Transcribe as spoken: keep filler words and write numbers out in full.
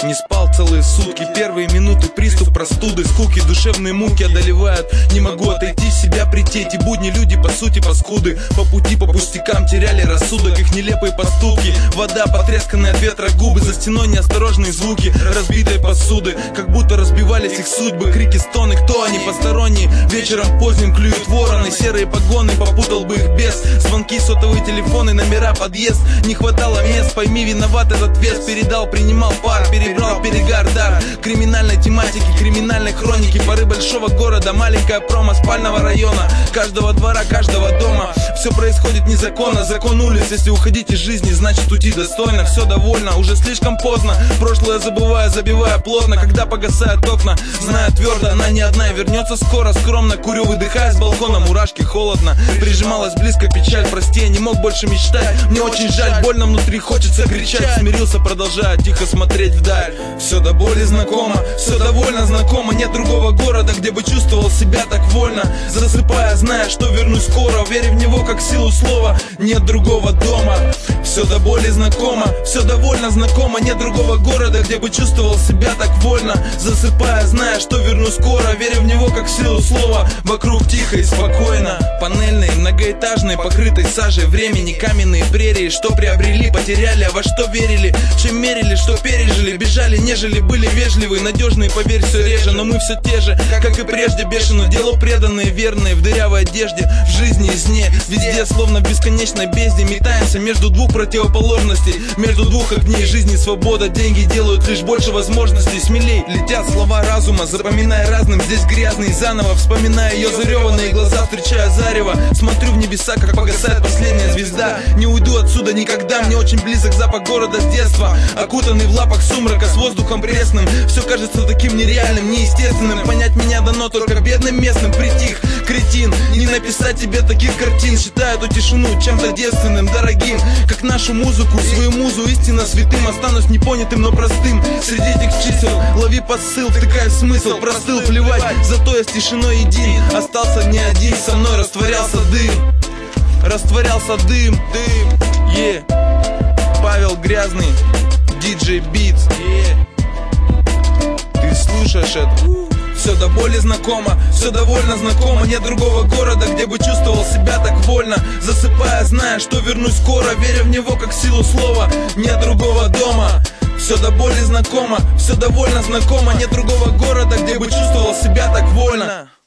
Не спал целые сутки, первые минуты приступ простуды, скуки, душевные муки одолевают. Не могу отойти, в себя прийти. Эти будни люди по сути паскуды, по пути по пустякам теряли рассудок, их нелепые поступки. Вода, потресканные от ветра губы, за стеной неосторожные звуки разбитой посуды, как будто разбивались их судьбы. Крики, стоны, кто они, посторонние? Вечером поздним клюют вороны, серые погоны, попутал бы их без. Звонки, сотовые телефоны, номера, подъезд. Не хватало мест, пойми, виноват этот вес. Передал, принимал пар, перебрал перегар, дар криминальной тематики, криминальной хроники, поры большого города, маленькая промо спального района, каждого двора, каждого дома. Все происходит незаконно, закон улиц. Если уходить из жизни, значит уйти достойно. Все довольно, уже слишком поздно. Прошлое забывая, забивая плотно, когда погасают окна, зная твердо, она не одна и вернется скоро. Скромно курю, выдыхая с балкона, мурашки, холодно. Прижималась близко печаль, прости, я не мог больше мечтать. Мне очень жаль, больно внутри, хочется кричать. Смирился, продолжая тихо смотреть вдаль. Все до боли знакомо, все довольно знакомо. Нет другого города, где бы чувствовал себя так вольно. Засыпая, зная, что вернусь скоро, веря в него как силу слова. Нет другого дома. Все до боли знакомо, все довольно знакомо. Нет другого города, где бы чувствовал себя так вольно. Засыпая, зная, что вернусь скоро, веря в него как силу слова. Вокруг тихо и спокойно. Панельные, многоэтажные, покрытой сажей времени, каменные прерии, что приобрели, потеряли, а во что верили, чем мерили, что пережили. Бежали, нежели были вежливы, надежные, поверь, все реже. Но мы все те же, как и прежде, бешено делу преданные, верные, в дырявой одежде, в жизни и сне. Везде, словно в бесконечной бездне, метаемся между двух противоположностей, между двух огней жизни, свобода. Деньги делают лишь больше возможностей. Смелей летят слова разума, запоминая разным, здесь грязный. Заново вспоминая ее зареванные глаза, встречая зарево. Смотрю в небеса, как погасает последняя звезда. Не уйду отсюда никогда, мне очень близок запах города с детства. Окутанный в лапах сумрака, с воздухом пресным. Все кажется таким нереальным, неестественным. Понять меня дано только бедным местным. Притих, кретин, не написать тебе таких картин. Считаю эту тишину чем-то девственным, дорогим, как нашу музыку, свою музу истинно святым. Останусь непонятым, но простым среди этих чисел. Лови посыл, втыкай в смысл, простыл, плевать. Зато я с тишиной един, остался не один. Со мной растворялся дым, растворялся дым, дым, е yeah. Павел Грязный, диджей Beats, yeah. Ты слушаешь это? Все до боли знакомо, все довольно знакомо. Нет другого города, где бы чувствовал себя так вольно. Засыпая, зная, что вернусь скоро, веря в него как силу слова. Нет другого дома. Все до боли знакомо, все довольно знакомо. Нет другого города, где бы чувствовал себя так вольно.